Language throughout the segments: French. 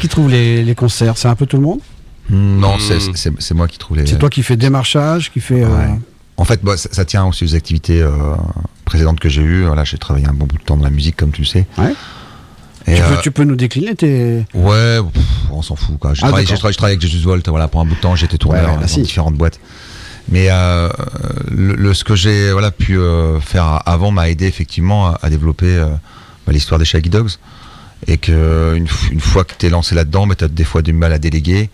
qui trouve les concerts? C'est un peu tout le monde? Non, c'est moi qui trouve les... C'est toi qui fais démarchage, qui fait... Ouais. En fait, ça tient aussi aux activités précédentes que j'ai eues. Voilà, j'ai travaillé un bon bout de temps dans la musique, comme tu le sais. Ouais. Et tu peux nous décliner tes... Ouais, on s'en fout, quoi. Je travaille avec Jesus Volt, voilà, pour un bout de temps, j'étais tourneur dans différentes boîtes. Mais ce que j'ai pu faire avant m'a aidé effectivement à développer l'histoire des Shaggy Dogs. Et qu'une fois que tu es lancé là-dedans, tu as des fois du mal à déléguer.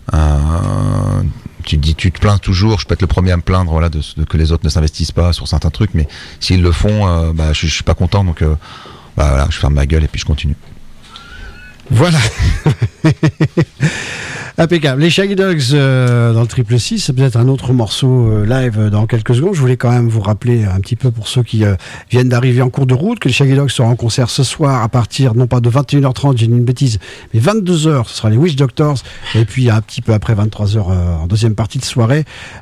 Tu te plains toujours, je peux être le premier à me plaindre de que les autres ne s'investissent pas sur certains trucs, mais s'ils le font, je suis pas content, donc je ferme ma gueule et puis je continue. Voilà. Impeccable. Les Shaggy Dogs dans le 666, c'est peut-être un autre morceau live dans quelques secondes. Je voulais quand même vous rappeler un petit peu pour ceux qui viennent d'arriver en cours de route que les Shaggy Dogs seront en concert ce soir à partir non pas de 21h30, j'ai dit une bêtise, mais 22h, ce sera les Witch Doctors, et puis un petit peu après 23h en deuxième partie de soirée,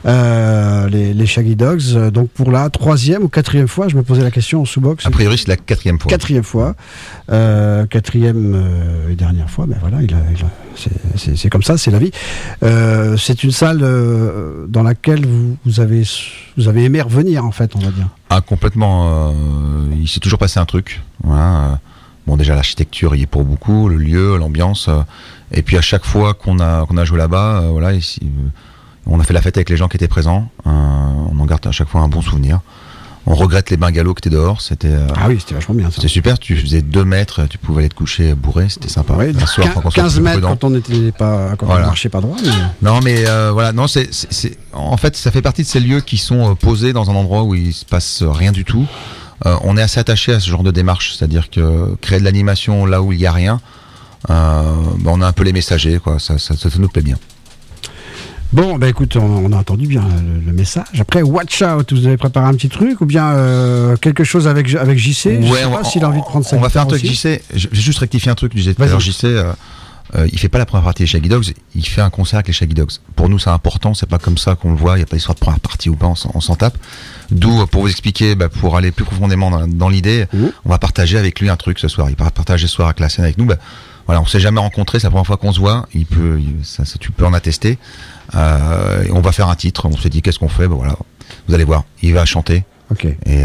les Shaggy Dogs. Donc pour la 3e ou 4e fois, je me posais la question en sous-box. A priori c'est la 4e fois. 4e fois. 4e et dernière fois, ben voilà, c'est comme ça, c'est la vie. C'est une salle dans laquelle vous avez aimé revenir, en fait, on va dire. Ah, complètement. Il s'est toujours passé un truc. Voilà. Bon, déjà l'architecture y est pour beaucoup, le lieu, l'ambiance. Et puis à chaque fois qu'on a joué là-bas, on a fait la fête avec les gens qui étaient présents. On en garde à chaque fois un bon souvenir. On regrette les bungalows qui étaient dehors. C'était c'était vachement bien ça. C'était super, tu faisais 2 mètres, tu pouvais aller te coucher bourré, c'était sympa. Ouais, 15 mètres quand on n'était pas, on marchait pas droit. Mais... Non, mais non, en fait, ça fait partie de ces lieux qui sont posés dans un endroit où il se passe rien du tout. On est assez attaché à ce genre de démarche, c'est-à-dire que créer de l'animation là où il y a rien, on a un peu les messagers, quoi. Ça nous plaît bien. Bon, écoute, on a entendu bien le message. Après, Watch Out, vous avez préparé un petit truc ou bien quelque chose avec JC? Je sais pas s'il a envie de prendre ça. On va faire un truc avec JC. J'ai juste rectifié un truc. Je disais tout à l'heure, JC, il fait pas la première partie des Shaggy Dogs, il fait un concert avec les Shaggy Dogs. Pour nous, c'est important, c'est pas comme ça qu'on le voit, il n'y a pas d'histoire de première partie ou pas, on s'en tape. D'où, pour vous expliquer, pour aller plus profondément dans l'idée, on va partager avec lui un truc ce soir. Il va partager ce soir avec la scène avec nous. Voilà, on s'est jamais rencontrés, c'est la première fois qu'on se voit. Tu peux en attester. Et on va faire un titre. On s'est dit qu'est-ce qu'on fait. Voilà, vous allez voir. Il va chanter. Ok. Et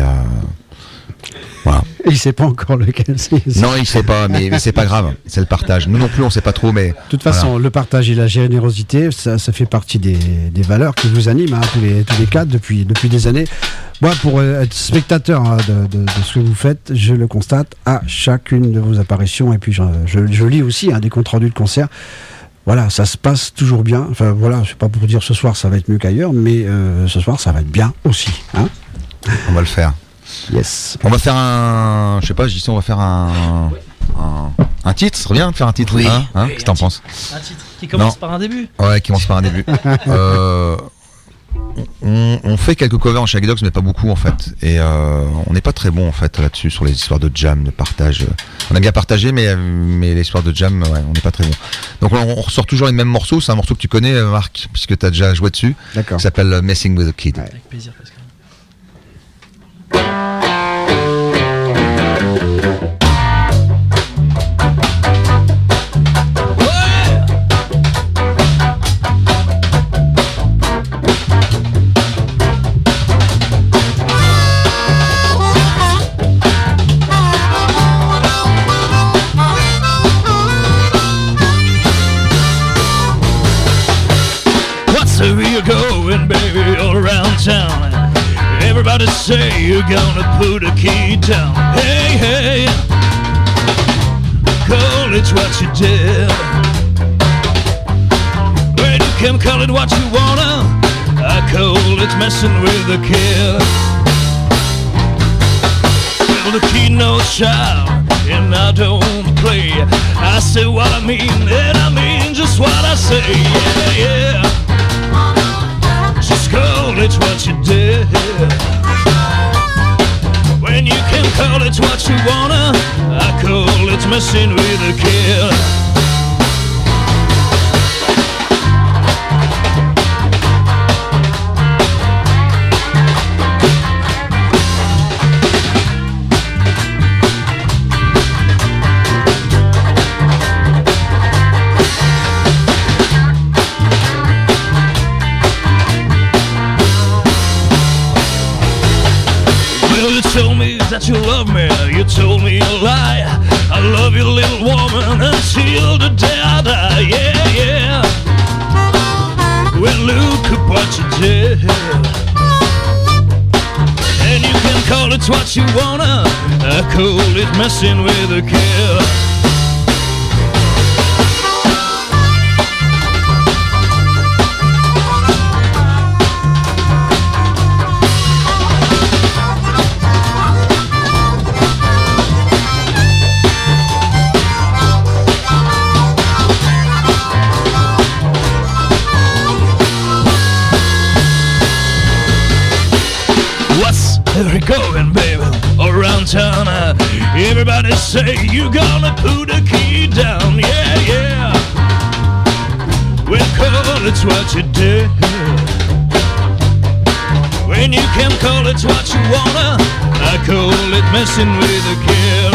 voilà. Il sait pas encore lequel c'est. Non, il sait pas, mais c'est pas grave. C'est le partage. Nous non plus, on sait pas trop, mais. De toute façon, le partage et la générosité, ça fait partie des valeurs qui vous animent, tous les quatre depuis des années. Moi, pour être spectateur de ce que vous faites, je le constate à chacune de vos apparitions. Et puis, je lis aussi des comptes rendus de concert. Voilà, ça se passe toujours bien. Enfin, voilà, c'est pas pour dire ce soir ça va être mieux qu'ailleurs, mais ce soir ça va être bien aussi. On va le faire. Yes. On va faire on va faire un titre. C'est bien de faire un titre. Oui. Qu'est-ce que t'en penses? Un titre qui commence par un début. Ouais, qui commence par un début. On fait quelques covers en Shaggy Dogs, mais pas beaucoup en fait. Et on n'est pas très bon en fait là-dessus, sur les histoires de jam, de partage. On a bien partagé, mais les histoires de jam, on n'est pas très bon. Donc on ressort toujours les mêmes morceaux. C'est un morceau que tu connais, Marc, puisque tu as déjà joué dessus. D'accord. Qui s'appelle Messing with a Kid. Ouais. Avec plaisir, Pascal. Going, baby, all around town. Everybody say you're gonna put a key down. Hey, hey, call it what you did. Well, you can call it what you wanna. I call it messing with a kid. Well, the kid knows child, and I don't play. I say what I mean, and I mean just what I say. Yeah, yeah. Just call it what you did. When you can call it what you wanna, I call it messing with a kid. that you love me, you told me a lie. I love you, little woman, until the day I die. Yeah, yeah. Well, look at what you did. And you can call it what you wanna. I call it messing with a kid. Where you going, baby? Around town, everybody say you gonna put the key down. Yeah, yeah. Well, call it what you did. When you can call it what you wanna, I call it messing with a kid.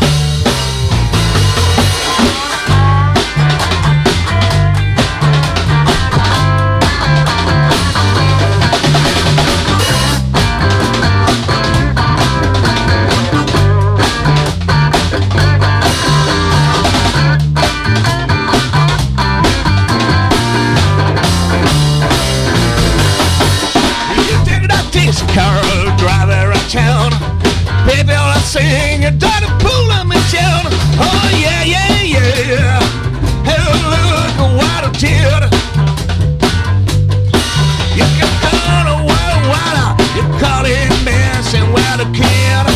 Carol driver of town, baby, all I sing, you done pulling me down. Oh yeah, yeah, yeah. Hey, look what I did. You can call it what you call it messing with a kid.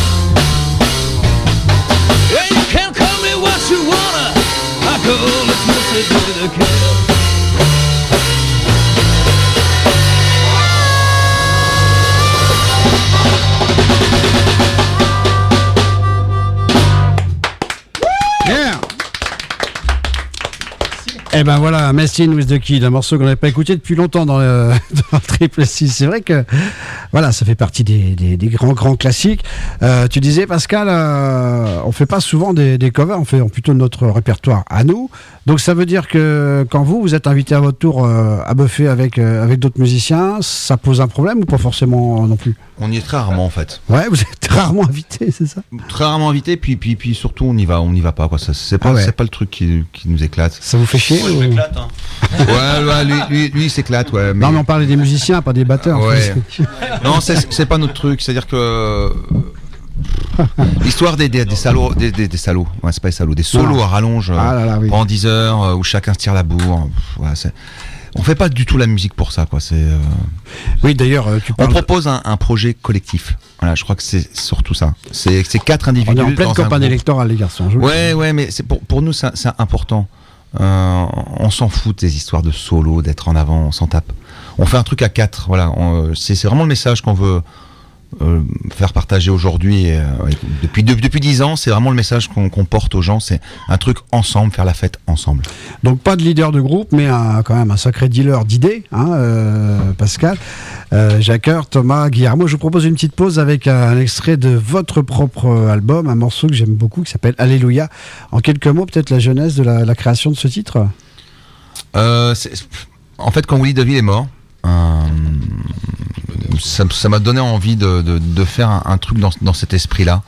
Yeah, you can call me what you wanna. I call it messing with a kid. Et ben voilà, Messing with the Kid, un morceau qu'on n'avait pas écouté depuis longtemps dans le Triple 6. C'est vrai que voilà, ça fait partie des grands classiques. Tu disais, Pascal, on fait pas souvent des covers, on fait plutôt notre répertoire à nous. Donc ça veut dire que quand vous êtes invité à votre tour à buffer avec d'autres musiciens, ça pose un problème ou pas forcément non plus? On y est très rarement en fait. Ouais, vous êtes rarement invité, c'est ça? Très rarement invité, puis surtout on n'y va pas quoi. C'est pas le truc qui nous éclate. Ça vous fait chier? Je m'éclate, hein. Ouais, lui il s'éclate, ouais. Mais... Non, mais on parlait des musiciens, pas des batteurs. Ouais. Non, c'est pas notre truc. C'est-à-dire que l'histoire des salauds, des salauds. Ouais, c'est pas des salauds, des solos à rallonge pendant 10 heures où chacun se tire la bourre. Ouais, on fait pas du tout la musique pour ça, quoi. Oui, d'ailleurs, on propose un projet collectif. Voilà, je crois que c'est surtout ça. C'est 4 individus. On est en pleine campagne électorale, les garçons. Ouais, mais pour nous, c'est important. On s'en fout des histoires de solo, d'être en avant, on s'en tape. On fait un truc à 4. Voilà, c'est vraiment le message qu'on veut faire partager aujourd'hui. Depuis 10 ans, c'est vraiment le message qu'on porte aux gens. C'est un truc ensemble, faire la fête ensemble. Donc pas de leader de groupe, mais quand même un sacré dealer d'idées, Pascal. Jacques, Thomas, Guillermo, je vous propose une petite pause avec un extrait de votre propre album, un morceau que j'aime beaucoup qui s'appelle Alléluia. En quelques mots, peut-être la genèse de la création de ce titre. En fait, quand Willy DeVille est mort, ça m'a donné envie de faire un truc dans cet esprit-là,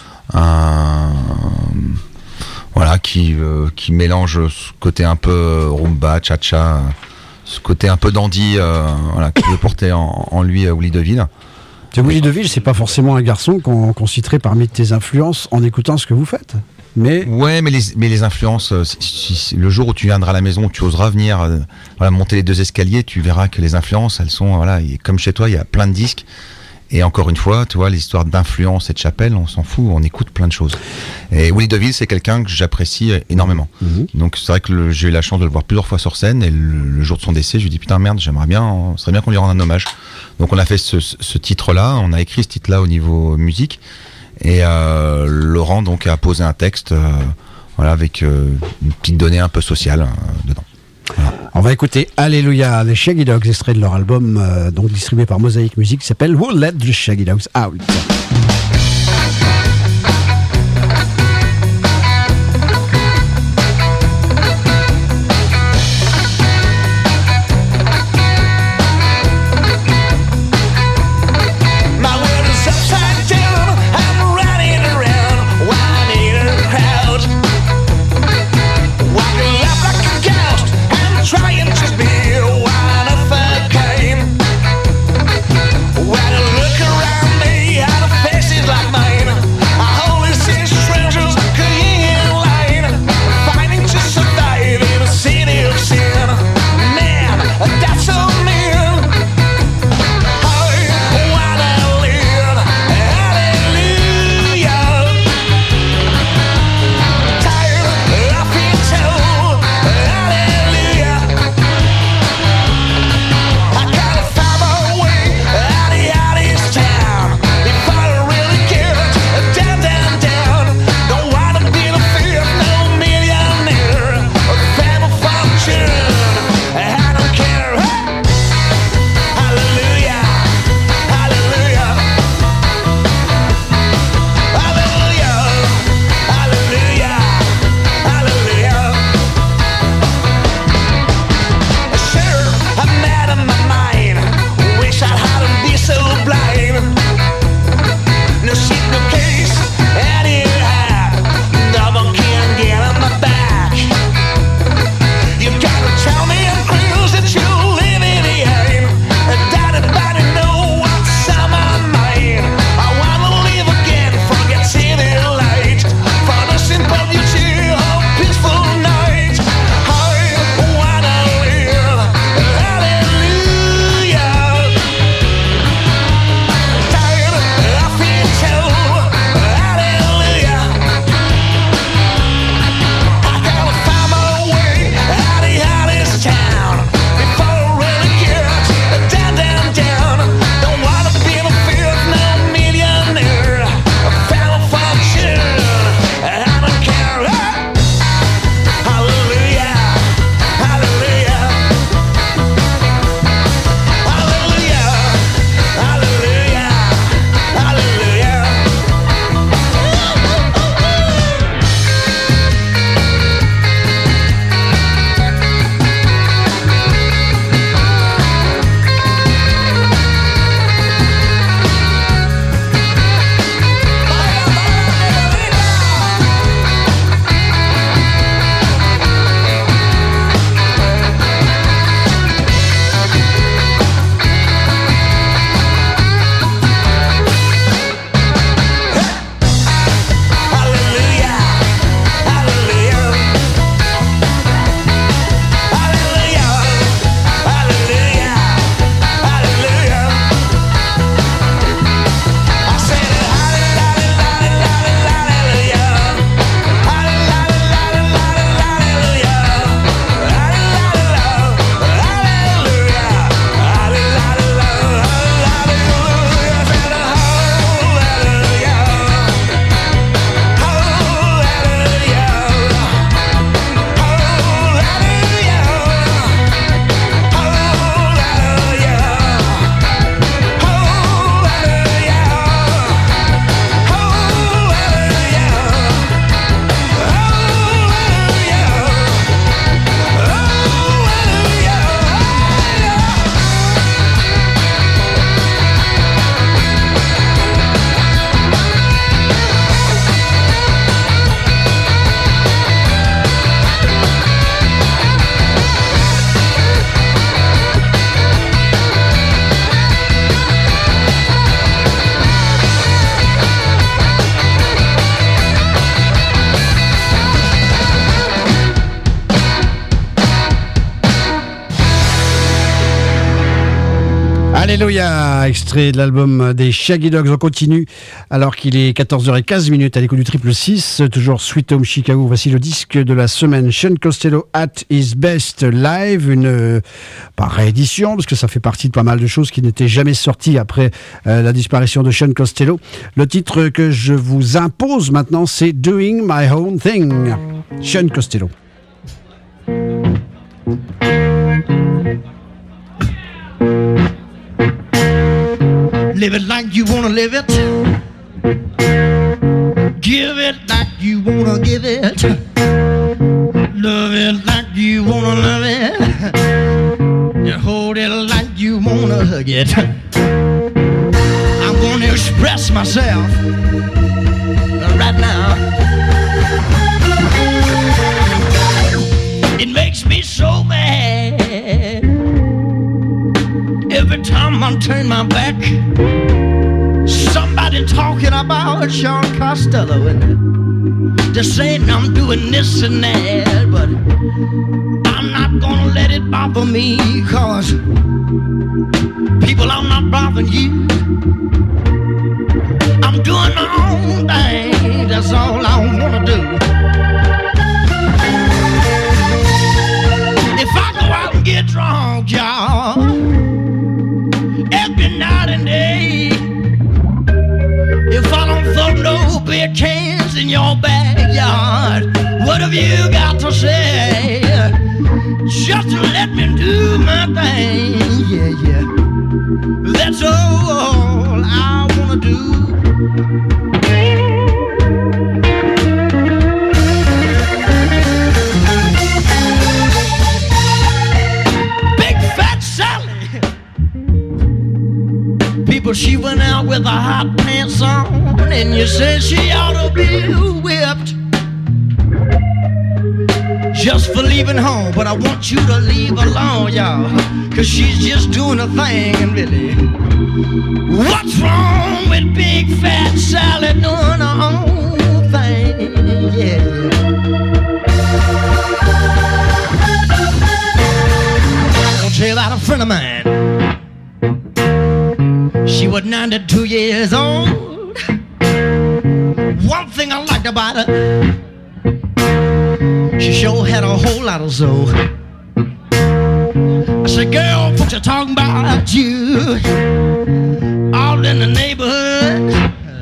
voilà, qui mélange ce côté un peu rumba, cha-cha, ce côté un peu dandy, voilà, qui veut porter en lui Willy DeVille. Willy DeVille, c'est pas forcément un garçon qu'on citerait parmi tes influences en écoutant ce que vous faites. Mais les influences, le jour où tu viendras à la maison, où tu oseras venir monter les 2 escaliers, tu verras que les influences, elles sont, comme chez toi, il y a plein de disques. Et encore une fois, tu vois, l'histoire d'influence et de chapelle, on s'en fout, on écoute plein de choses. Et Willy DeVille, c'est quelqu'un que j'apprécie énormément. Donc c'est vrai que j'ai eu la chance de le voir plusieurs fois sur scène, et le jour de son décès, je lui dis putain merde, ce serait bien qu'on lui rende un hommage. Donc on a fait ce titre-là, on a écrit ce titre-là au niveau musique. Et Laurent donc a posé un texte avec une petite donnée un peu sociale dedans. Voilà. On va écouter Alléluia, les Shaggy Dogs, extrait de leur album donc distribué par Mosaic Music, qui s'appelle Who Let the Shaggy Dogs Out. My world is upside down, I'm Alléluia, extrait de l'album des Shaggy Dogs. On continue alors qu'il est 14h15 à l'écoute du Triple 6, toujours Sweet Home Chicago. Voici le disque de la semaine, Sean Costello at his best live, une pas réédition parce que ça fait partie de pas mal de choses qui n'étaient jamais sorties après la disparition de Sean Costello. Le titre que je vous impose maintenant, c'est Doing My Own Thing, Sean Costello. Live it like you wanna live it. Give it like you wanna give it. Love it like you wanna love it. And hold it like you wanna hug it. I'm gonna express myself right now. It makes me so mad every time I turn my back. Somebody talking about Sean Costello and they're saying I'm doing this and that, but I'm not gonna let it bother me, cause people, I'm not bothering you. I'm doing my own thing, that's all I wanna do. If I go out and get drunk, y'all, every night and day, if I don't throw no beer cans in your backyard, what have you got to say? Just to let me do my thing, yeah, yeah. That's all I wanna do. People, she went out with her hot pants on, and you said she ought to be whipped just for leaving home. But I want you to leave alone, y'all, cause she's just doing a thing. And really, what's wrong with big fat Sally doing her own thing? Yeah. I'll tell you about a friend of mine. She was 92 years old. One thing I liked about her, she sure had a whole lot of soul. I said, girl, folks are talking about you all in the neighborhood,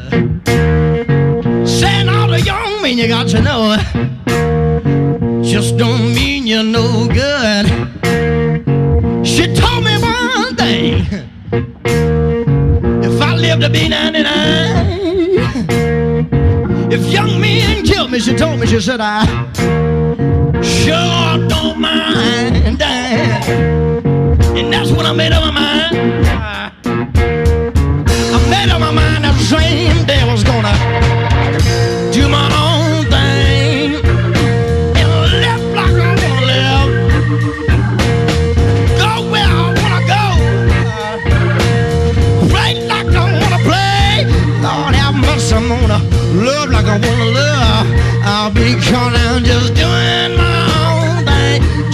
saying all the young men you got to know just don't mean you're no good. She told me one thing: if I live to be 99, if young men kill me, she told me, she said, I sure don't mind dying. And that's when I made up my mind. I made up my mind that the same day I was gonna do my own thing and live like I wanna live, go where I wanna go, play like I wanna play. Lord have mercy, I'm gonna love like I wanna love. I'll be gone down just doing my own thing.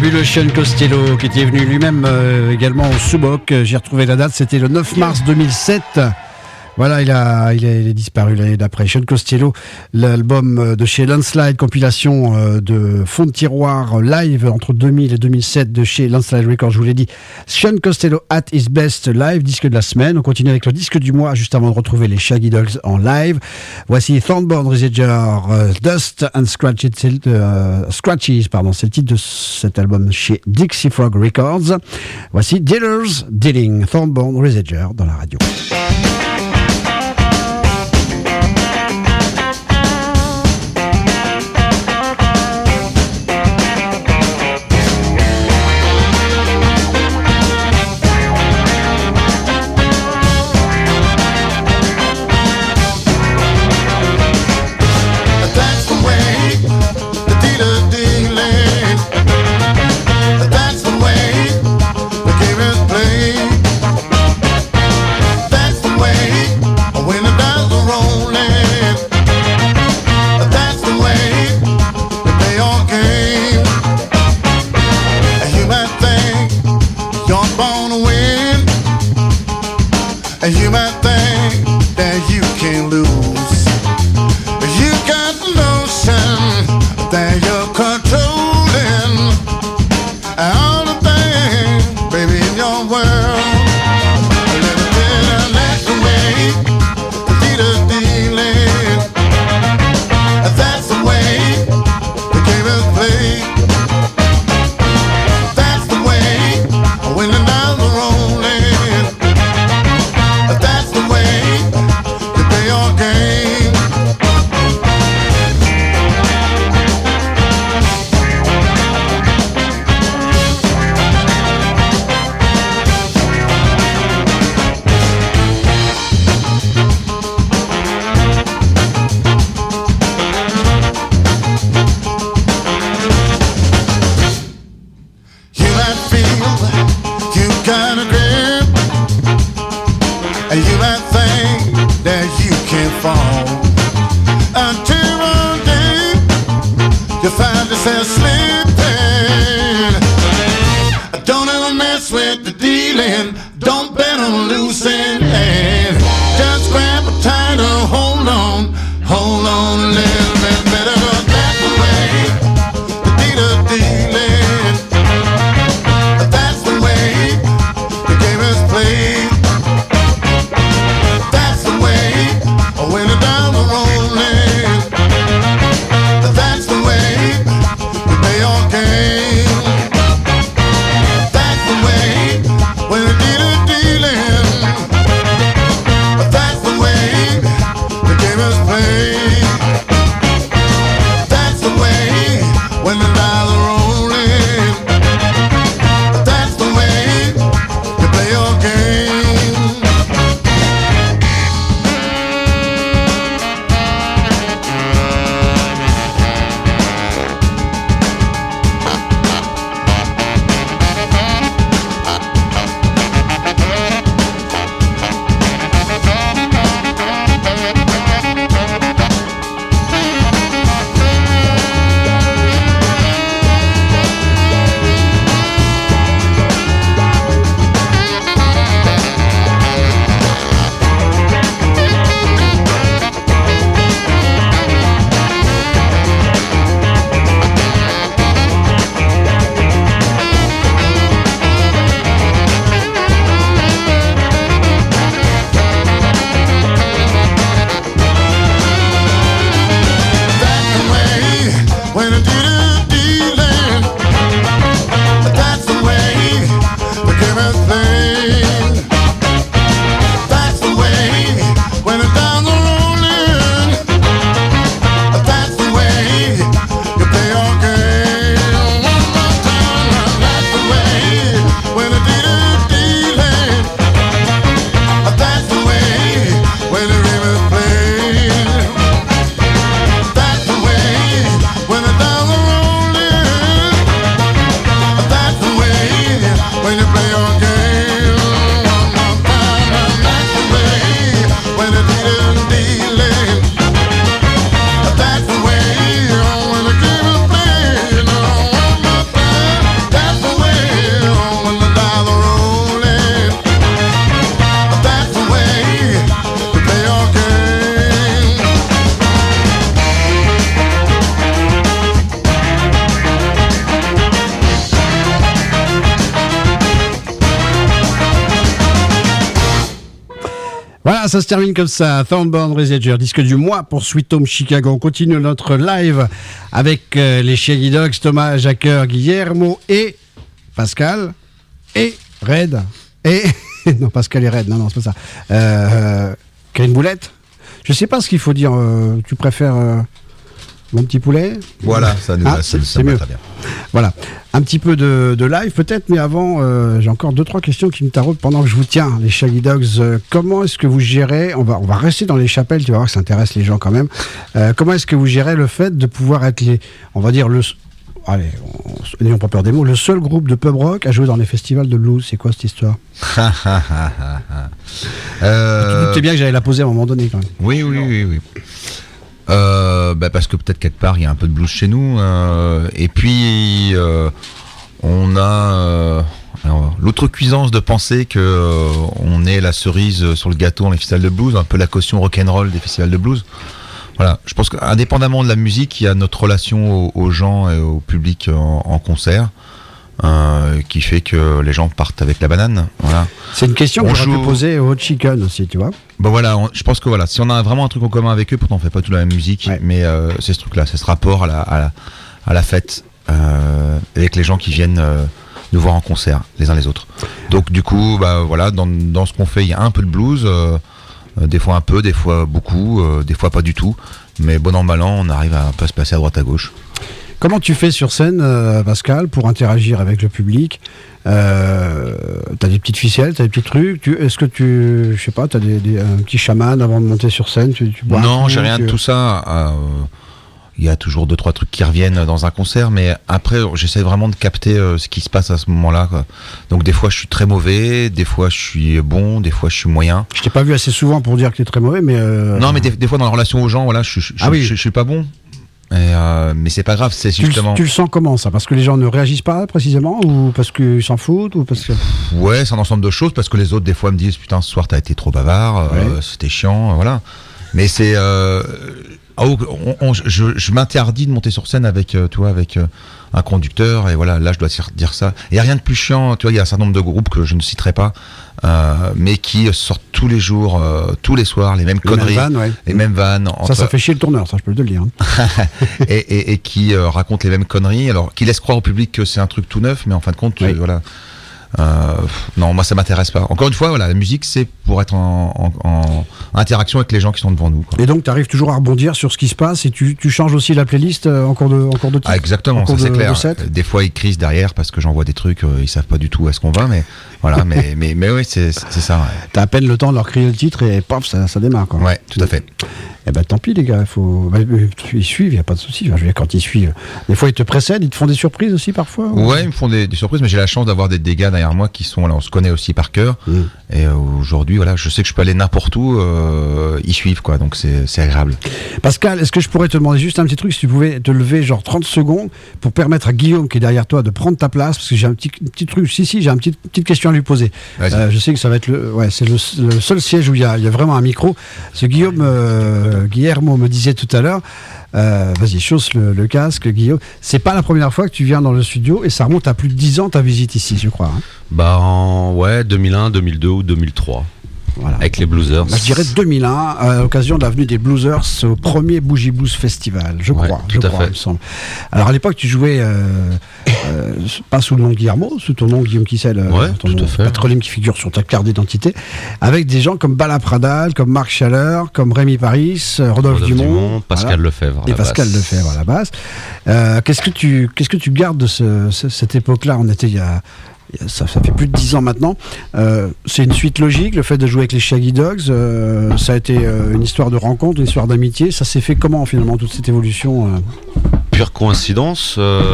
fabuleux Sean Costello qui était venu lui-même également au Subok. J'ai retrouvé la date, c'était le 9 mars 2007. Voilà, il est disparu l'année d'après. Sean Costello, l'album de chez Landslide, compilation de fond de tiroir live entre 2000 et 2007 de chez Landslide Records, je vous l'ai dit. Sean Costello at his best live, disque de la semaine. On continue avec le disque du mois, juste avant de retrouver les Shaggy Dogs en live. Voici Thornborn Residual, Dust and Scratches, c'est le titre de cet album chez Dixie Frog Records. Voici Dealers Dealing, Thornborn Residual dans la radio. You might think that you can lose. You got the notion that you're controlling all the things, baby, in your world. Let me tell you, that's the way the dealer's dealing. That's the way the game is played. That's the way when the dials are rolling. That's the way you play your game. You might feel you got a grip, and you might think that you can fall, until one day you find yourself slipping. Don't ever mess with the dealing. Don't bet on losing. And just grab a tighter hold on a little bit better. 'Cause that's the way the dealer dealing. That's the way the game is played. That's the way when the dials are rolling. That's the way you play your game. That's the way when the dealer dealing. Voilà, ça se termine comme ça. Thornburn Resinger, disque du mois pour Sweet Home Chicago. On continue notre live avec les Shaggy Dogs, Thomas Jacqueur, Guillermo et Pascal et Red. Et non, Pascal et Red, non, c'est pas ça. Karine Boulette. Je sais pas ce qu'il faut dire. Tu préfères mon petit poulet? Voilà, ça nous c'est mieux. Très bien. Voilà, un petit peu de live peut-être, mais avant, j'ai encore 2-3 questions qui me taraudent pendant que je vous tiens, les Shaggy Dogs. Comment est-ce que vous gérez, on va rester dans les chapelles, tu vas voir que ça intéresse les gens quand même. Comment est-ce que vous gérez le fait de pouvoir être on va dire allez, n'ayons pas peur des mots, le seul groupe de pub rock à jouer dans les festivals de blues? C'est quoi cette histoire? Tu doutais bien que j'allais la poser à un moment donné quand même. Oui. Parce que peut-être quelque part il y a un peu de blues chez nous, et puis on a l'outrecuidance de penser que on est la cerise sur le gâteau dans les festivals de blues, un peu la caution rock'n'roll des festivals de blues. Voilà, je pense qu'indépendamment de la musique, il y a notre relation aux gens et au public en concert. Qui fait que les gens partent avec la banane. Voilà. C'est une question que j'aurais pu poser au Hot Chicken aussi, tu vois. Bon voilà, je pense que voilà, si on a vraiment un truc en commun avec eux, pourtant on fait pas tout la même musique, mais c'est ce truc-là, c'est ce rapport à la fête avec les gens qui viennent nous voir en concert, les uns les autres. Donc du coup, voilà, dans ce qu'on fait, il y a un peu de blues, des fois un peu, des fois beaucoup, des fois pas du tout, mais bon an mal an, on arrive à un peu se passer à droite à gauche. Comment tu fais sur scène, Pascal, pour interagir avec le public? T'as des petites ficelles, t'as des petits trucs. Est-ce que je sais pas, t'as un petit chaman avant de monter sur scène? Tu bois non, j'ai rien de tout ça. Il y a toujours 2-3 trucs qui reviennent dans un concert, mais après, j'essaie vraiment de capter ce qui se passe à ce moment-là, quoi. Donc des fois, je suis très mauvais, des fois, je suis bon, des fois, je suis moyen. Je t'ai pas vu assez souvent pour dire que t'es très mauvais, mais non, mais des fois, dans la relation aux gens, voilà, je suis pas bon. Mais c'est pas grave, c'est justement. Tu le sens comment ça? Parce que les gens ne réagissent pas précisément, ou parce qu'ils s'en foutent, ou parce que. Ouais, c'est un ensemble de choses, parce que les autres des fois me disent putain ce soir t'as été trop bavard, c'était chiant, voilà. Mais c'est je m'interdis de monter sur scène avec un conducteur, et voilà, là je dois dire ça. Il y a rien de plus chiant, tu vois, il y a un certain nombre de groupes que je ne citerai pas, mais qui sortent tous les jours, tous les soirs, les mêmes conneries, les mêmes vannes. Ça fait chier le tourneur, ça je peux te le dire. et qui racontent les mêmes conneries, alors qui laissent croire au public que c'est un truc tout neuf, mais en fin de compte, voilà. Non, moi ça m'intéresse pas. Encore une fois, voilà, la musique c'est pour être en interaction avec les gens qui sont devant nous, quoi. Et donc tu arrives toujours à rebondir sur ce qui se passe, et tu changes aussi la playlist en cours de titre. Ah exactement, ça c'est clair. Des fois ils crissent derrière parce que j'envoie des trucs, ils savent pas du tout où est-ce qu'on va, mais voilà, mais oui, c'est ça. Ouais. T'as à peine le temps de leur crier le titre et paf, ça démarre, quoi. Ouais, tout à fait. Eh ben tant pis les gars, ils suivent, il y a pas de souci. Enfin, je veux dire, quand ils suivent, des fois ils te précèdent, ils te font des surprises aussi parfois. Ouais, ils me font des surprises, mais j'ai la chance d'avoir des gars derrière moi qui sont là, on se connaît aussi par cœur. Et aujourd'hui, voilà, je sais que je peux aller n'importe où, ils suivent, quoi, donc c'est agréable. Pascal, est-ce que je pourrais te demander juste un petit truc, si tu pouvais te lever genre 30 secondes pour permettre à Guillaume qui est derrière toi de prendre ta place, parce que j'ai un petit truc, j'ai une petite question à lui poser. Je sais que ça va être c'est le seul siège où il y a vraiment un micro. Ce Guillermo me disait tout à l'heure, vas-y, chausse le casque, Guillaume. C'est pas la première fois que tu viens dans le studio, et ça remonte à plus de 10 ans ta visite ici, je crois. 2001, 2002 ou 2003. Voilà. Avec les Bluesers. Je dirais 2001, à l'occasion de l'avenue des Bluesers, au premier Bougie Blues Festival, je crois, il me semble. Alors à l'époque, tu jouais pas sous le nom Guillermo, sous ton nom Guillaume Kissel, ton nom patronyme qui figure sur ta carte d'identité, avec des gens comme Bala Pradal, comme Marc Chaleur, comme Rémi Paris, Rodolphe Dumont, Pascal Lefebvre et Pascal Lefebvre à la basse. Qu'est-ce que tu gardes de cette époque-là? On était ça fait plus de 10 ans maintenant. C'est une suite logique, le fait de jouer avec les Shaggy Dogs. Ça a été une histoire de rencontre, une histoire d'amitié. Ça s'est fait comment finalement, toute cette évolution? Pure coïncidence.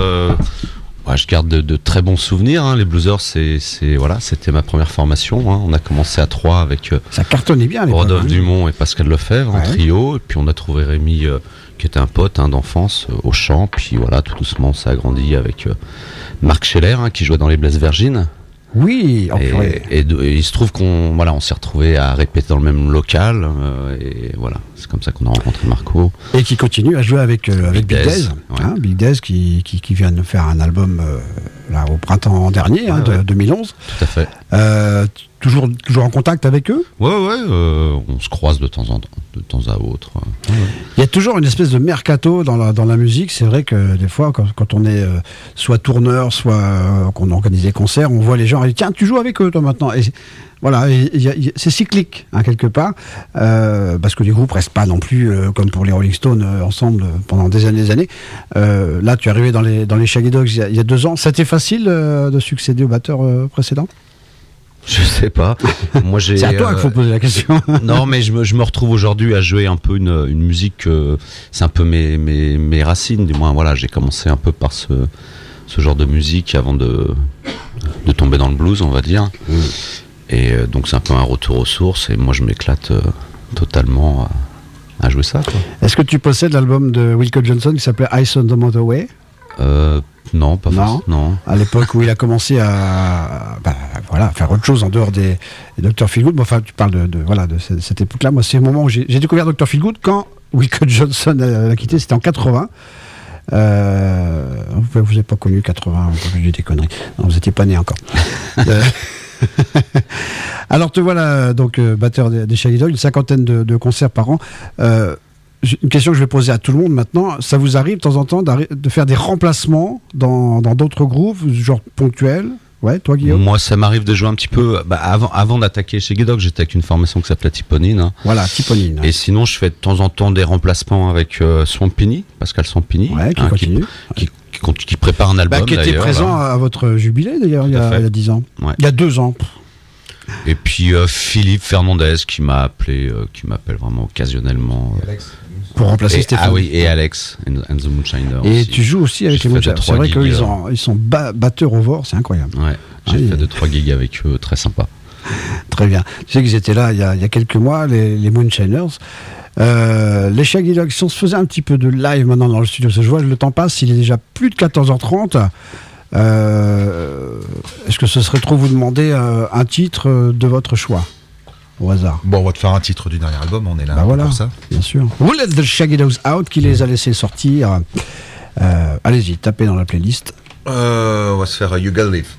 Je garde de très bons souvenirs. Les Bluesers, c'était ma première formation. On a commencé à 3 avec ça cartonnait bien, Rodolphe Dumont et Pascal Lefebvre en trio. Et puis on a trouvé Rémi, qui était un pote d'enfance, au chant. Puis voilà, tout doucement, ça a grandi avec Marc Scheller, qui jouait dans les Blesses Vergines. Oui, et il se trouve on s'est retrouvés à répéter dans le même local, et voilà, c'est comme ça qu'on a rencontré Marco. Et qui continue à jouer avec Big Dez, Big Dez qui vient de faire un album là, au printemps dernier, Ouais. 2011. Tout à fait. Toujours en contact avec eux? Ouais, on se croise de temps à autre. Il y a toujours une espèce de mercato dans la musique. C'est vrai que des fois, quand on est soit tourneur, soit qu'on organise des concerts, on voit les gens et tiens, tu joues avec eux toi maintenant. Et voilà, c'est cyclique quelque part, parce que les groupes restent pas non plus comme pour les Rolling Stones ensemble pendant des années. Là, tu es arrivé dans les Shaggy Dogs il y a 2 ans. C'était facile de succéder au batteur précédent? Je sais pas. Moi, c'est à toi qu'il faut poser la question. Non, mais je me retrouve aujourd'hui à jouer un peu une musique. C'est un peu mes racines. Du moins, voilà, j'ai commencé un peu par ce genre de musique avant de tomber dans le blues, on va dire. Et donc, c'est un peu un retour aux sources. Et moi, je m'éclate totalement à jouer ça, quoi. Est-ce que tu possèdes l'album de Wilco Johnson qui s'appelait Ice on the Motorway? Non, pas forcément. Non. À l'époque où il a commencé à faire autre chose en dehors des Dr. Feelgood. Enfin, tu parles de cette époque-là. Moi, c'est le moment où j'ai découvert Dr. Feelgood quand Wilco Johnson l'a quitté. C'était en 80. Vous n'avez pas connu 80, j'ai dit des conneries. Non, vous n'étiez pas né encore. Alors te voilà donc batteur des Shaggy Dogs, une 50aine de concerts par an. Une question que je vais poser à tout le monde maintenant, ça vous arrive de temps en temps de faire des remplacements dans d'autres groupes, genre ponctuels? Ouais, toi Guillaume? Moi, ça m'arrive de jouer un petit peu. Avant d'attaquer Shaggy Dogs, j'étais avec une formation qui s'appelait Tiponine. Voilà, Tiponine. Et sinon, je fais de temps en temps des remplacements avec Swampini, Pascal Swampini, qui continue. Qui prépare un album. Qui était présent à votre jubilé d'ailleurs il y a 10 ans. Ouais. Il y a 2 ans. Et puis Philippe Fernandez qui m'a appelé, qui m'appelle vraiment occasionnellement. Pour remplacer Stéphane. Ah oui, et Alex and the Moonshiners. Et aussi. tu joues aussi avec les Moonshiners. C'est vrai qu'ils sont batteurs au vor, c'est incroyable. Ouais, j'ai fait 2-3 gigs avec eux, très sympa. Très bien. Tu sais qu'ils étaient là il y a quelques mois, les Moonshiners. Les Shaggy Dogs, si on se faisait un petit peu de live maintenant dans le studio, je vois le temps passe, il est déjà plus de 14h30. Est-ce que ce serait trop vous demander un titre de votre choix au hasard? Bon, on va te faire un titre du dernier album, on est là voilà, pour ça. Bien sûr. We'll Let the Shaggy Dogs Out, qui les a laissés sortir. Allez-y, tapez dans la playlist. On va se faire You Gotta Live.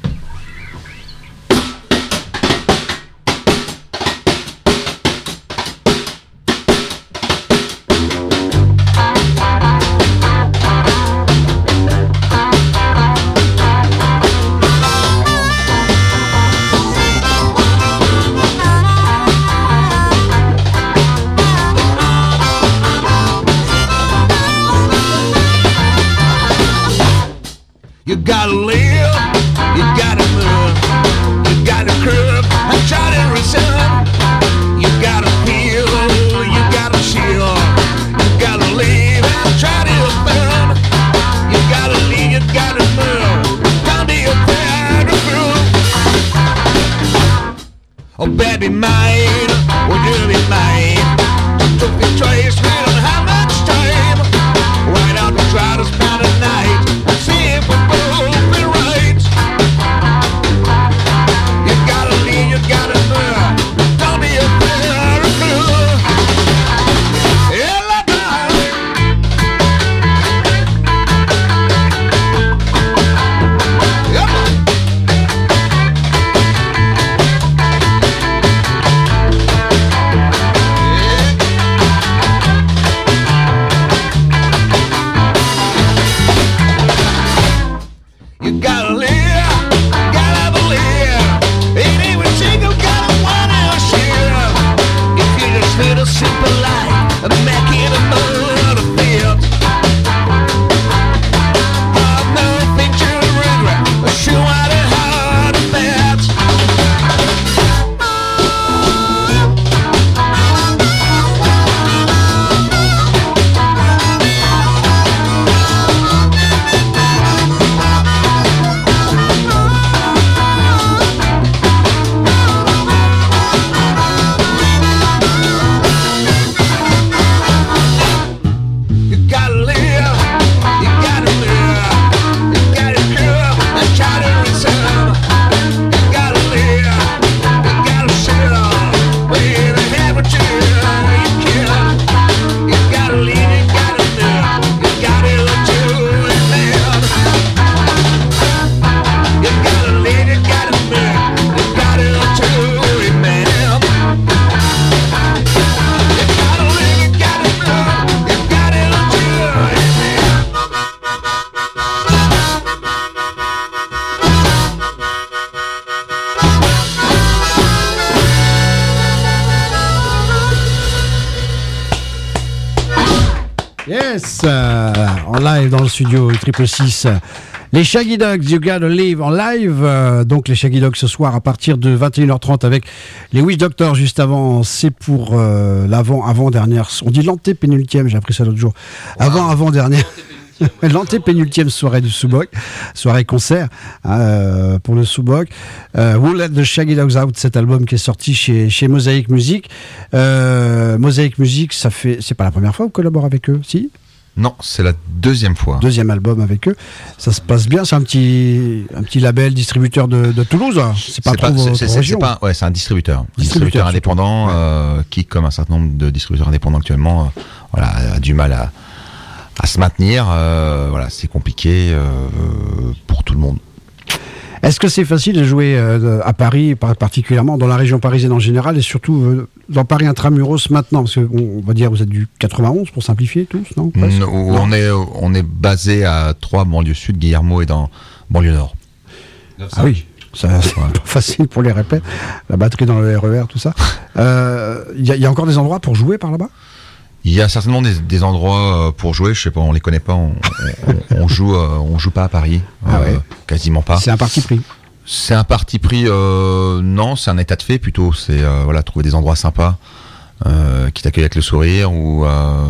You gotta live, you gotta move, you gotta curb and try to return. You gotta feel, you gotta chill, you gotta live and try to burn. You gotta leave, you gotta move, down to your better groove. Oh baby mine, would you be mine? Took the choice, we don't have much time. Why don't we try to spend a night and see if we both be right? You gotta leave, you gotta move, don't be a fair clue. Yeah, like Yes, en live dans le studio Triple 6. Les Shaggy Dogs, You Gotta Live en live. Donc les Shaggy Dogs ce soir à partir de 21h30 avec les Witch Doctors juste avant. C'est pour l'avant-dernière. On dit l'antépénultième, j'ai appris ça l'autre jour. Avant-dernière. L'antépénultième soirée du Subok, soirée concert pour le Subok. Who Let the Shaggy Dogs Out, cet album qui est sorti chez Mosaic Music. Mosaic Music, c'est pas la première fois que vous collaborez avec eux, si? Non, c'est la deuxième fois. Deuxième album avec eux. Ça se passe bien, c'est un petit label distributeur de Toulouse. C'est un distributeur. Distributeur indépendant qui, comme un certain nombre de distributeurs indépendants actuellement, a du mal à se maintenir. C'est compliqué pour tout le monde. Est-ce que c'est facile de jouer à Paris, particulièrement dans la région parisienne en général, et surtout dans Paris intramuros maintenant? Parce qu'on va dire, vous êtes du 91 pour simplifier tous, non? On est basé à 3 banlieues sud, Guillermo est dans banlieue nord. Ah oui, c'est pas facile pour les répètes, la batterie dans le RER, tout ça. Il y a encore des endroits pour jouer par là-bas? Il y a certainement des endroits pour jouer, je sais pas, on les connaît pas, on joue pas à Paris, quasiment pas. C'est un parti pris. C'est un parti pris, non, c'est un état de fait plutôt. C'est trouver des endroits sympas qui t'accueillent avec le sourire, où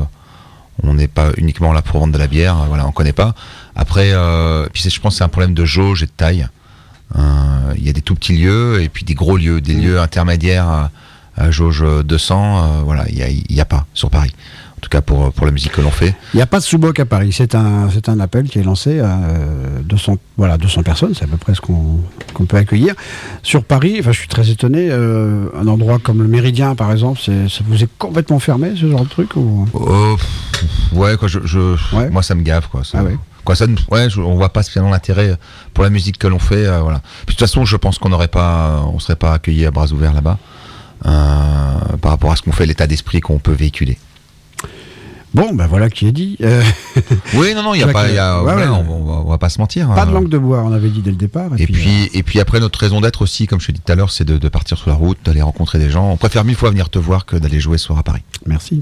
on n'est pas uniquement là pour vendre de la bière, on connaît pas. Après, puis je pense que c'est un problème de jauge et de taille. Il y a des tout petits lieux et puis des gros lieux, des lieux intermédiaires. Jauge 200, il y a pas sur Paris. En tout cas pour la musique que l'on fait. Il n'y a pas de Subok à Paris. C'est un appel qui est lancé à 200 personnes, c'est à peu près ce qu'on peut accueillir. Sur Paris, je suis très étonné, un endroit comme le Méridien par exemple, ça vous est complètement fermé ce genre de truc ou... moi ça me gave quoi. On voit pas spécialement l'intérêt pour la musique que l'on fait. Puis de toute façon, je pense qu'on serait pas accueillis à bras ouverts là-bas. Par rapport à ce qu'on fait, l'état d'esprit qu'on peut véhiculer. Bon, voilà qui est dit. Oui, non, il y a pas, on va pas se mentir. Pas de langue de bois, on avait dit dès le départ. Et puis après, notre raison d'être aussi, comme je te dis tout à l'heure, c'est de partir sur la route, d'aller rencontrer des gens. On préfère 1000 fois venir te voir que d'aller jouer ce soir à Paris. Merci.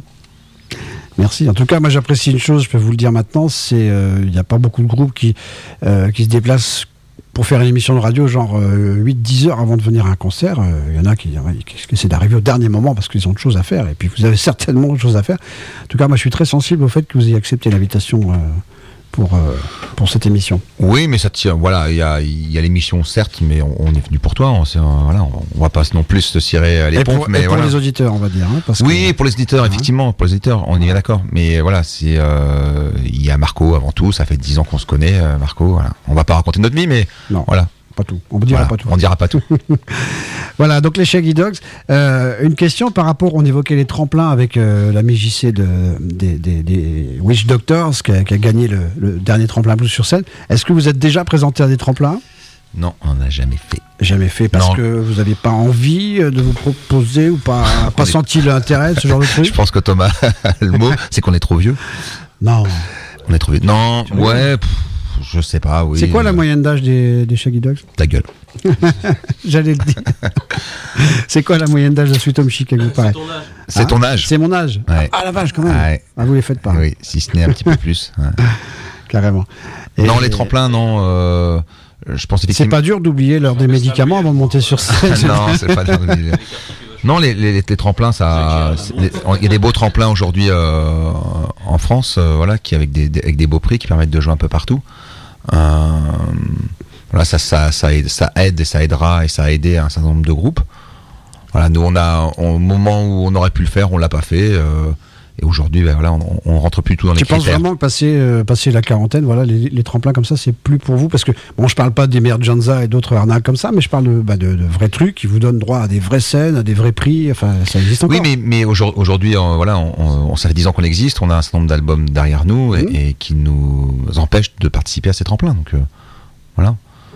En tout cas, moi j'apprécie une chose, je peux vous le dire maintenant, c'est il n'y a pas beaucoup de groupes qui se déplacent pour faire une émission de radio, genre 8-10 heures avant de venir à un concert. Il y en a qui essaient d'arriver au dernier moment parce qu'ils ont de choses à faire. Et puis vous avez certainement autre chose à faire. En tout cas, moi je suis très sensible au fait que vous ayez accepté l'invitation pour cette émission. Oui, mais ça tient. Il y a l'émission certes, mais on est venu pour toi. On va pas non plus se cirer les pompes. Mais pour les auditeurs, on va dire. Pour les auditeurs, effectivement, pour les auditeurs, on est bien d'accord. Mais il y a Marco avant tout. Ça fait 10 ans qu'on se connaît, Marco. On va pas raconter notre vie, mais voilà. Pas tout. On dira pas tout. On dira pas tout. Voilà, donc les Shaggy Dogs. Une question par rapport, on évoquait les tremplins avec l'ami JC des Witch Doctors qui a gagné le dernier tremplin blues sur scène. Est-ce que vous êtes déjà présenté à des tremplins? Non, on n'a jamais fait. Jamais fait parce que vous n'aviez pas envie de vous proposer ou pas senti l'intérêt de ce genre de truc? Je pense que Thomas, le mot, c'est qu'on est trop vieux. Non. On est trop vieux. Non, je sais pas, oui. C'est quoi la moyenne d'âge des Shaggy Dogs? Ta gueule. J'allais le dire. C'est quoi la moyenne d'âge de Sweet Home Chicago? C'est ton âge. C'est mon âge. Ouais. Ah la vache quand même. Ouais. Vous les faites pas. Oui, si ce n'est un petit peu plus. Ouais. Carrément. Non, les tremplins, non. Je pense effectivement. C'est pas dur d'oublier l'heure des médicaments avant de monter sur scène. Non, c'est pas dur d'oublier. Non, les tremplins, il y a des beaux tremplins aujourd'hui en France, qui avec des beaux prix qui permettent de jouer un peu partout. Ça aide et ça aidera et ça a aidé un certain nombre de groupes. Nous au moment où on aurait pu le faire, on l'a pas fait. Et aujourd'hui, on rentre plus tout dans les critères. Tu penses vraiment que passer la quarantaine, les tremplins comme ça, c'est plus pour vous? Parce que, je parle pas des Merjanza et d'autres arnaques comme ça, mais je parle de vrais trucs qui vous donnent droit à des vraies scènes, à des vrais prix, enfin, ça existe encore. Oui, mais aujourd'hui, ça fait 10 ans qu'on existe, on a un certain nombre d'albums derrière nous et qui nous empêchent de participer à ces tremplins, donc voilà.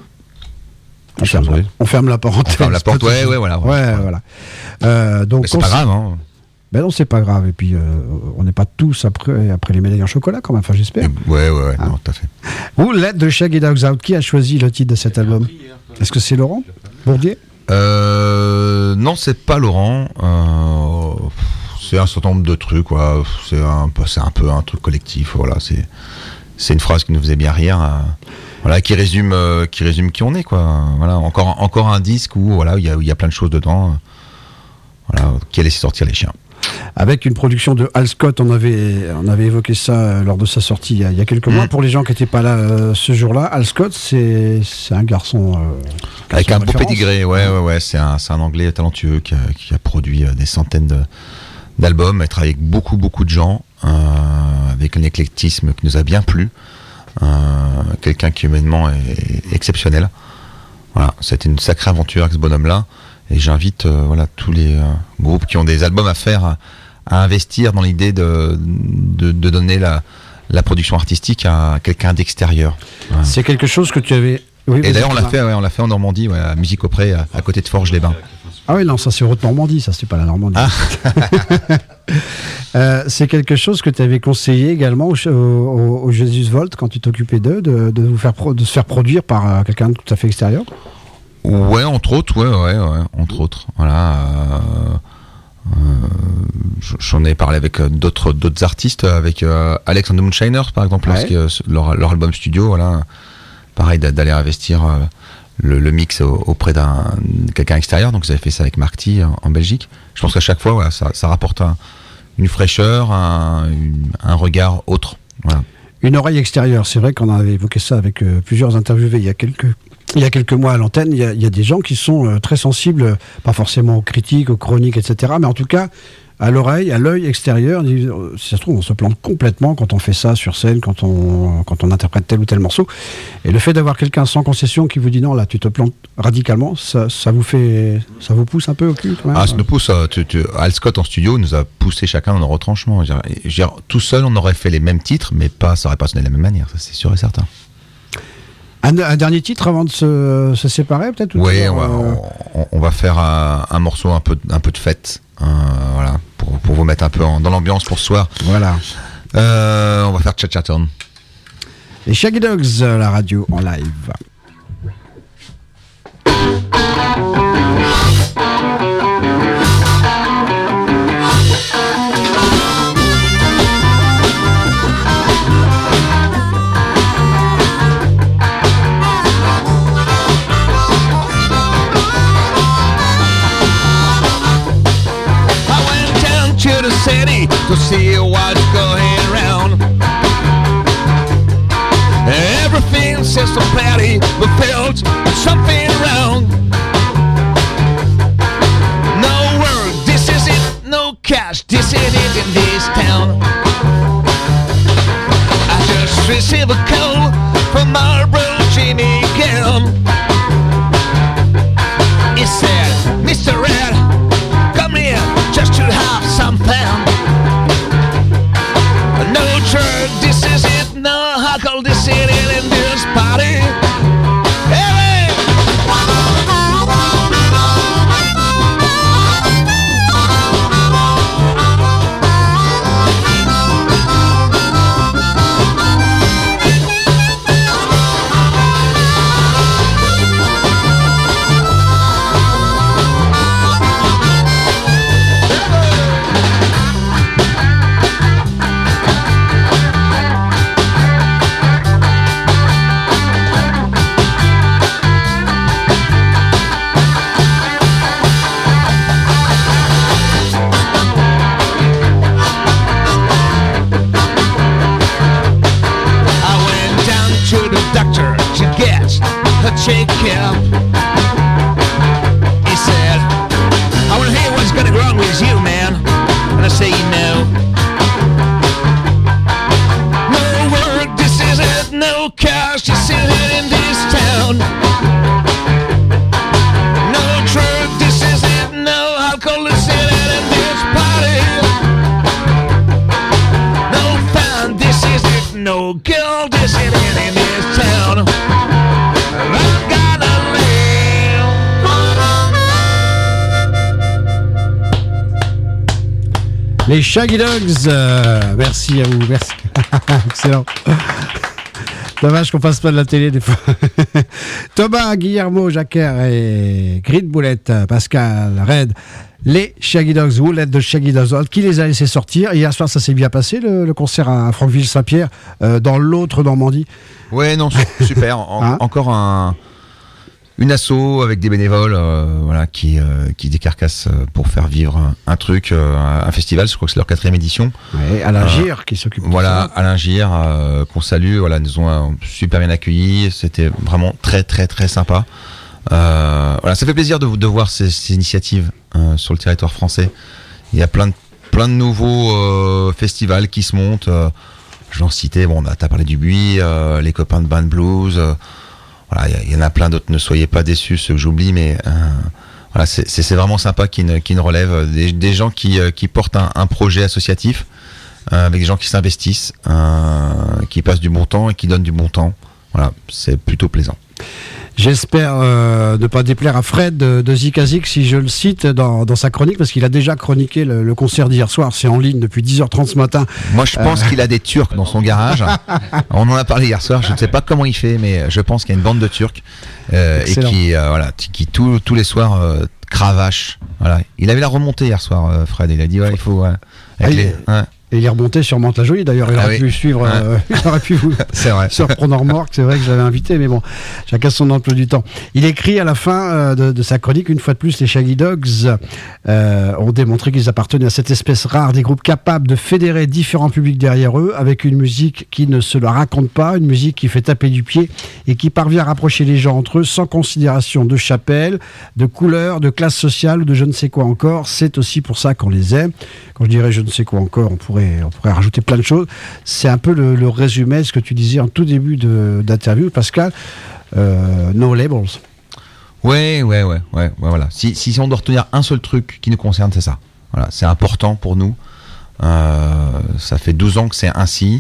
On ferme la parenthèse. On ferme la porte, voilà. Donc, c'est pas grave, hein. Ben non, c'est pas grave. Et puis, on n'est pas tous après les médailles en chocolat, quand même. Enfin, j'espère. Ouais, non, tout à fait. Who Let the Shaggy Dogs Out? Qui a choisi le titre de cet album? Est-ce que c'est Laurent Bourdier? Non, c'est pas Laurent. c'est un certain nombre de trucs, quoi. C'est un peu un truc collectif, voilà. C'est une phrase qui nous faisait bien rire, voilà, qui résume qui on est, quoi. Voilà, encore un disque où voilà, il y a plein de choses dedans, voilà, qui a laissé sortir les chiens. Avec une production de Al Scott, on avait évoqué ça lors de sa sortie il y a quelques mois. Pour les gens qui n'étaient pas là ce jour-là, Al Scott, c'est un garçon avec un beau pédigré, ouais, c'est un Anglais talentueux qui a produit des centaines d'albums, il travaille avec beaucoup de gens, avec un éclectisme qui nous a bien plu, quelqu'un qui humainement est exceptionnel. Voilà, c'était une sacrée aventure avec ce bonhomme-là. Et j'invite voilà, tous les groupes qui ont des albums à faire à investir dans l'idée de donner la production artistique à quelqu'un d'extérieur. Voilà. C'est quelque chose que tu avais... Oui, et d'ailleurs on l'a fait en Normandie, à Musique Auprès, à côté de Forges-les-Bains. Ah oui, non, ça c'est Haute-Normandie, ça c'est pas la Normandie. C'est quelque chose que tu avais conseillé également au Jesus Volt quand tu t'occupais d'eux, de se faire produire par quelqu'un de tout à fait extérieur. Ouais, entre autres, entre autres. Voilà. J'en ai parlé avec d'autres artistes, avec Alex and the Moonshiners, par exemple, leur album studio, voilà. Pareil, d'aller investir le mix auprès d'un quelqu'un extérieur. Donc, ils avaient fait ça avec Mark T en Belgique. Je pense qu'à chaque fois, voilà, ça rapporte une fraîcheur, un regard autre. Voilà. Une oreille extérieure, c'est vrai qu'on avait évoqué ça avec plusieurs interviewés il y a quelques mois à l'antenne. Il y a des gens qui sont très sensibles, pas forcément aux critiques, aux chroniques, etc., mais en tout cas à l'oreille, à l'œil extérieur. Si ça se trouve, on se plante complètement quand on fait ça sur scène, quand on interprète tel ou tel morceau. Et le fait d'avoir quelqu'un sans concession qui vous dit non, là tu te plantes radicalement, ça vous pousse un peu au cul quand même. Ah, ça nous pousse. Al Scott en studio nous a poussé chacun dans nos retranchements. Je veux dire, tout seul, on aurait fait les mêmes titres, mais ça aurait pas sonné de la même manière, ça c'est sûr et certain. Un dernier titre avant de se séparer, peut-être. Oui, on va faire un morceau un peu de fête, voilà, pour vous mettre un peu dans l'ambiance pour ce soir. Voilà. On va faire Cha-Cha-Town. Les Shaggy Dogs, la radio en live. City to see what's going around. Everything seems so petty, but felt something wrong. No work, this is it. No cash, this is it in this town. I just received a call from our bro Jimmy Gale. He said, Mr. Red, come here just to have some fun. No church, this is it. No alcohol, this is it in this party. Hey! Shake up. He said, I want to hear what's gonna go wrong with you, man. And I say, no. No work, this is it. No cash, this is it in this town. No truck, this is it. No alcohol, this is it in this party. No fun, this is it. No girl, this is it in this town. Les Shaggy Dogs, merci à vous, merci. Excellent. Dommage qu'on passe pas de la télé des fois. Thomas, Guillermo, Jacquer et Grid Boulette, Pascal, Red, Les Shaggy Dogs, Who Let the Shaggy Dogs Out, qui les a laissés sortir. Hier soir, ça s'est bien passé, le concert à Franqueville-Saint-Pierre, dans l'autre Normandie. Ouais, non, super. Encore une asso avec des bénévoles voilà, qui décarcassent pour faire vivre un truc, un festival. Je crois que c'est leur 4e édition. Ouais, Alain Gire qui s'occupe de ça. Voilà, Alain Gire, qu'on salue. Voilà, nous ont super bien accueillis. C'était vraiment très, très, très sympa. Voilà, ça fait plaisir de voir ces initiatives sur le territoire français. Il y a plein de nouveaux festivals qui se montent. Je vais en citer, bon, t'as parlé du Buis, les copains de Band Blues. Voilà, il y en a plein d'autres. Ne soyez pas déçus, ceux que j'oublie, mais voilà, c'est vraiment sympa qu'ils ne relèvent des gens qui portent un projet associatif avec des gens qui s'investissent, qui passent du bon temps et qui donnent du bon temps. Voilà, c'est plutôt plaisant. J'espère ne pas déplaire à Fred de Zikazik si je le cite dans sa chronique, parce qu'il a déjà chroniqué le concert d'hier soir. C'est en ligne depuis 10h30 ce matin. Moi, je pense qu'il a des Turcs dans son garage. On en a parlé hier soir. Je ne sais pas comment il fait, mais je pense qu'il y a une bande de Turcs et qui tous les soirs cravachent. Voilà. Il avait la remontée hier soir, Fred. Il a dit il faut. Et il est remonté sur Mantes-la-Jolie, d'ailleurs, il aurait pu suivre, il aurait pu vous se reprendre en remorque, c'est vrai que je l'avais invité, mais bon, chacun son emploi du temps. Il écrit à la fin de sa chronique, une fois de plus, les Shaggy Dogs ont démontré qu'ils appartenaient à cette espèce rare des groupes capables de fédérer différents publics derrière eux, avec une musique qui ne se la raconte pas, une musique qui fait taper du pied et qui parvient à rapprocher les gens entre eux sans considération de chapelle, de couleur, de classe sociale ou de je ne sais quoi encore. C'est aussi pour ça qu'on les aime. Quand je dirais je ne sais quoi encore, on pourrait rajouter plein de choses. C'est un peu le résumé de ce que tu disais en tout début d'interview, Pascal. No labels. Ouais, voilà. Si on doit retenir un seul truc qui nous concerne, c'est ça. Voilà, c'est important pour nous. Ça fait 12 ans que c'est ainsi.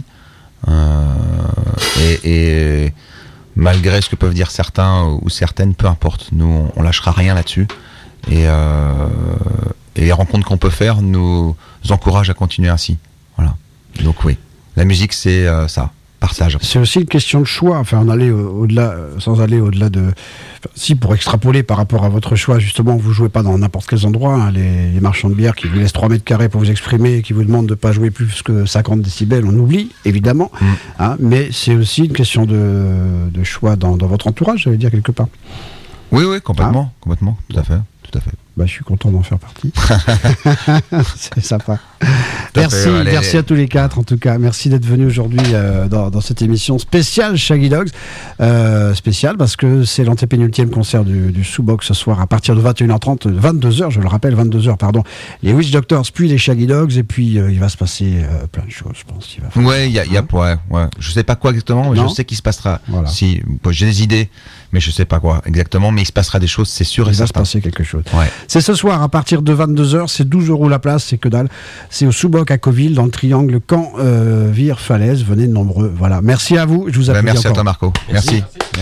Et malgré ce que peuvent dire certains ou certaines, peu importe. Nous, on lâchera rien là-dessus. Et les rencontres qu'on peut faire nous encouragent à continuer ainsi. Voilà. Donc oui, la musique c'est ça, partage. C'est aussi une question de choix. Enfin, on allait au-delà, sans aller au-delà de. Enfin, si pour extrapoler par rapport à votre choix, justement, vous jouez pas dans n'importe quel endroit. Hein, les marchands de bière qui vous laissent 3 mètres carrés pour vous exprimer, qui vous demandent de pas jouer plus que 50 décibels, on oublie évidemment. Hein, mais c'est aussi une question de choix dans votre entourage, j'allais dire quelque part. Oui, complètement, tout à fait. Bah, je suis content d'en faire partie. C'est sympa. Merci à tous les 4 en tout cas. Merci d'être venus aujourd'hui dans cette émission spéciale Shaggy Dogs. Spéciale parce que c'est l'antépénultième concert du Sous-Box ce soir à partir de 21h30, 22h, je le rappelle, 22h, pardon. Les Witch Doctors, puis les Shaggy Dogs, et puis il va se passer plein de choses, je pense. Je sais pas quoi exactement, mais je sais qu'il se passera. Voilà. Si, j'ai des idées, mais je sais pas quoi exactement, mais il se passera des choses, c'est sûr et certain. Il va se passer quelque chose. Ouais. C'est ce soir à partir de 22h, c'est 12 € la place, c'est que dalle. C'est au Sous-Boc à Coville, dans le triangle Caen, Vire, Falaise. Venez de nombreux. Voilà. Merci à vous. Je vous applaudis. Merci encore. À toi, Marco. Merci.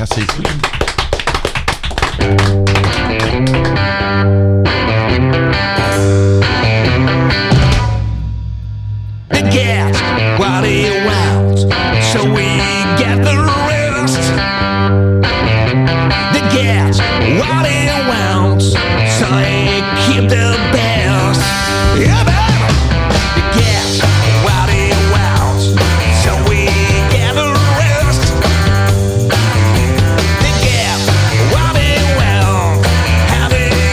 The gas, what he wants, so we get the rest. The gas, what he wants, so he keep the best. Yeah, baby. The gas, what he wants, so we get the rest. The gas, what he wants, have it.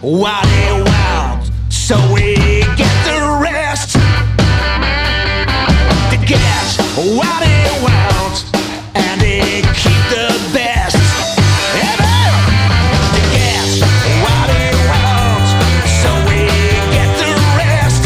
what he wants, so we get the rest. To get what he wants, and he keep the best. To get what he wants, so we get the rest.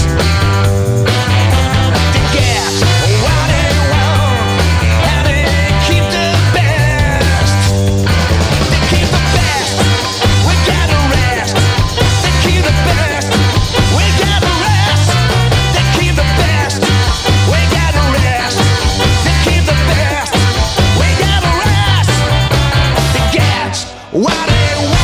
To get what he wants, and he keep the best. To keep the best, we gotta rest. To keep the best, we gotta rest. To keep the best, we gotta rest. To keep the best, we gotta rest. To get what he wants.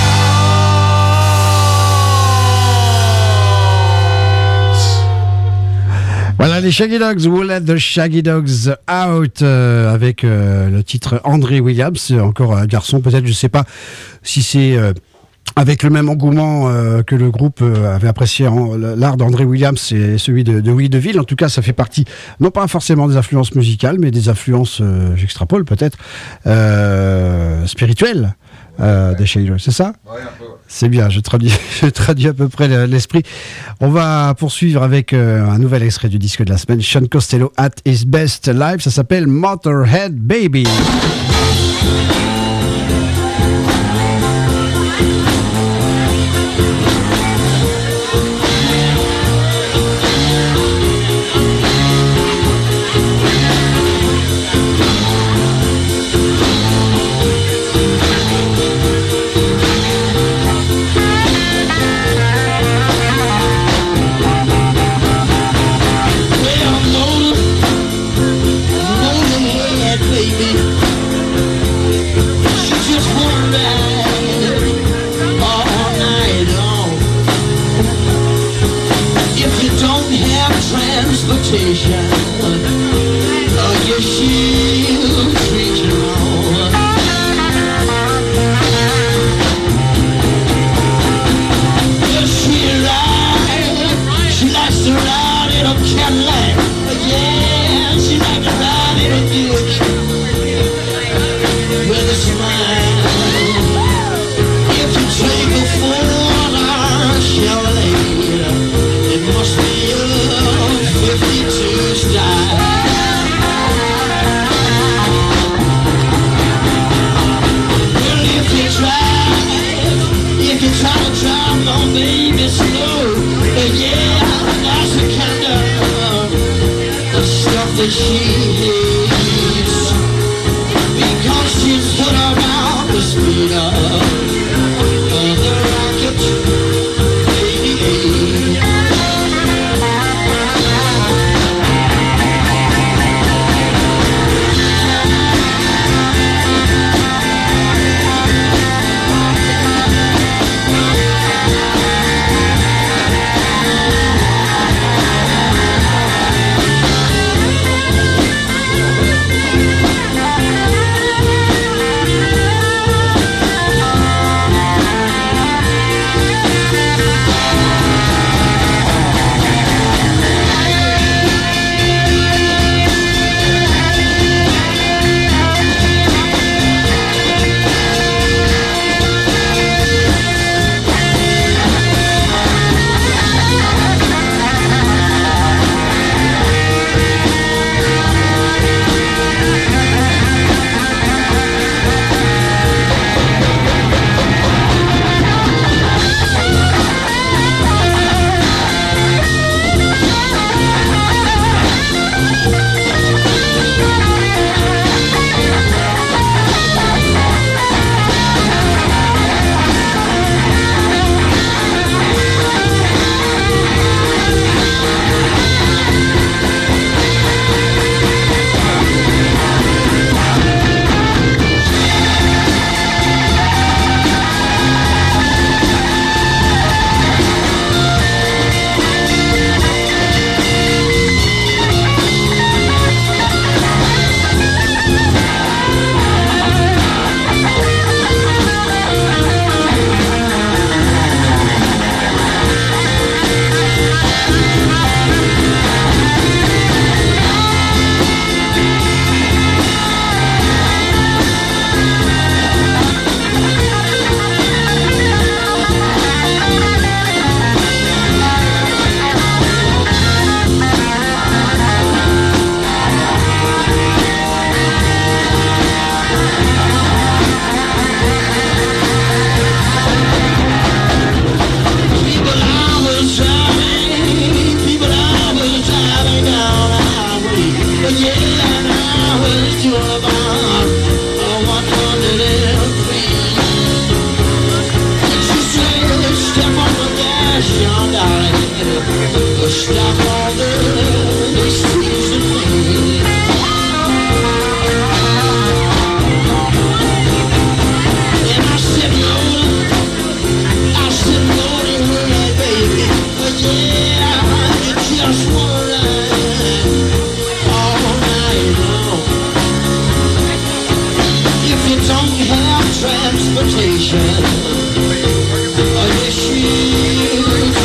Voilà les Shaggy Dogs, Who Let the Shaggy Dogs Out, avec le titre André Williams, encore un garçon peut-être, je sais pas si c'est avec le même engouement que le groupe avait apprécié l'art d'André Williams et celui de Willie DeVille. En tout cas, ça fait partie, non pas forcément des influences musicales, mais des influences, j'extrapole peut-être, spirituelles. Des Shaggy Dogs, c'est ça? Ouais, un peu. C'est bien, je traduis à peu près l'esprit. On va poursuivre avec un nouvel extrait du disque de la semaine, Sean Costello at his best live. Ça s'appelle Motorhead Baby. Motorhead, baby. She just won't ride all night long. If you don't have transportation, yes, she'll treat you wrong. Yes, she likes to ride in a Cadillac. Yeah, she likes to ride in a Duke with a smile. If you take a four-hour Chevrolet, it must be a 52 style. Well, if you try to drive my baby slow, yeah, that's the kind of stuff that she hates, because she's put around the speed of the rocket, baby. have transportation. Yes, you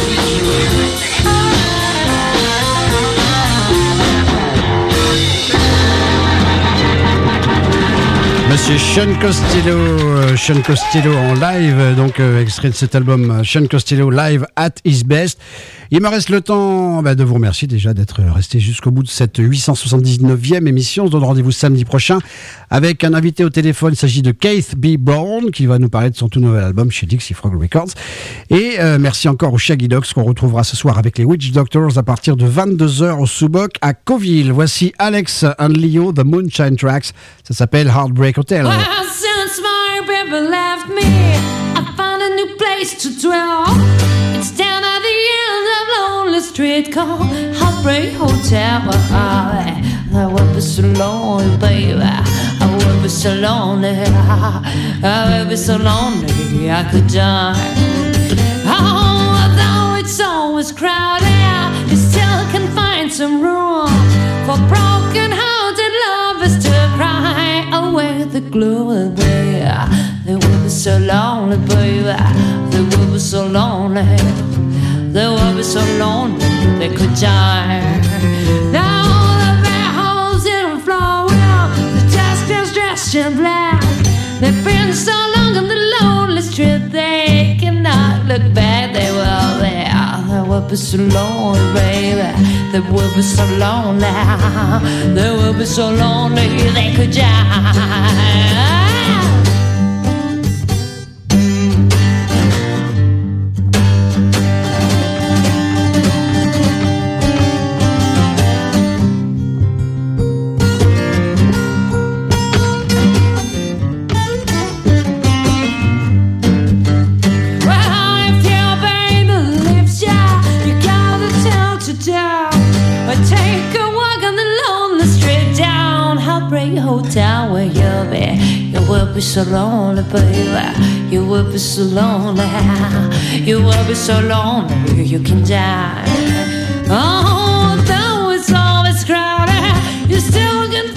Monsieur Sean Costello en live, donc extrait de cet album Sean Costello Live at His Best. Il me reste le temps de vous remercier déjà d'être resté jusqu'au bout de cette 879e émission. On se donne rendez-vous samedi prochain avec un invité au téléphone. Il s'agit de Keith B. Brown qui va nous parler de son tout nouvel album chez Dixie Frog Records. Et merci encore aux Shaggy Dogs qu'on retrouvera ce soir avec les Witch Doctors à partir de 22h au Sous-Boc à Coville. Voici Alex and Leo, The Moonshine Tracks. Ça s'appelle Heartbreak Hotel. Well, since my baby left me, I found a new place to dwell. It's down at the end of Lonely Street called Heartbreak Hotel. I will be so lonely, baby. I will be so lonely. I will be so lonely I could die. Oh, although it's always crowded, you still can find some room for broken-hearted lovers to cry away the gloom. They will be so lonely, baby. They will be so lonely. They will be so lonely they could die. Now the bare holes in the floor, the dust is dressed in black. They've been so long on the lonely street they cannot look back. They will there. They will be so lonely, baby. They will be so lonely. They will be so lonely they could die. Hotel where you'll be, you will be so lonely, baby. You will be so lonely. You will be so lonely you can die. Oh, though it's always crowded, you still can